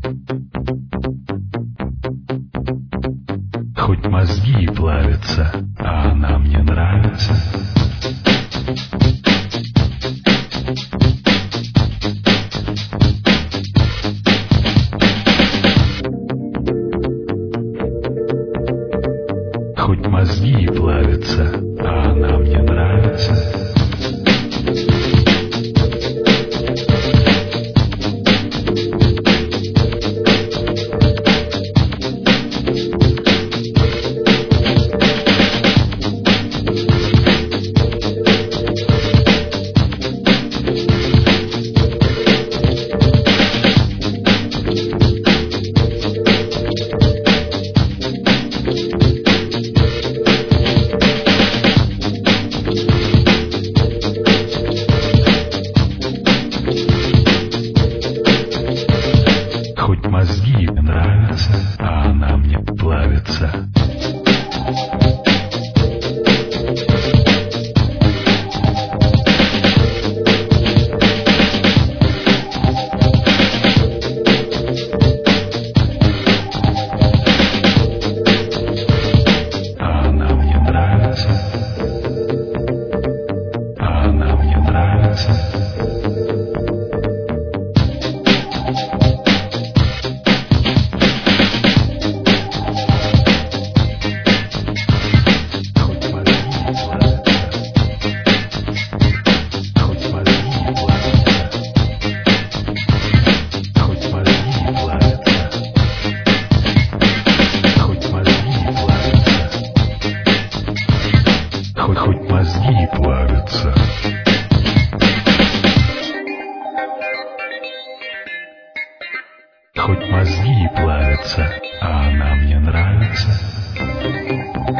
Хоть мозги плавятся, а она мне нравится. Хоть мозги плавятся, а она мне нравится. Хоть мозги нравятся, а она мне плавится. А она мне нравится. А она мне нравится. Хоть мозги плавятся. Хоть мозги плавятся, а она мне нравится.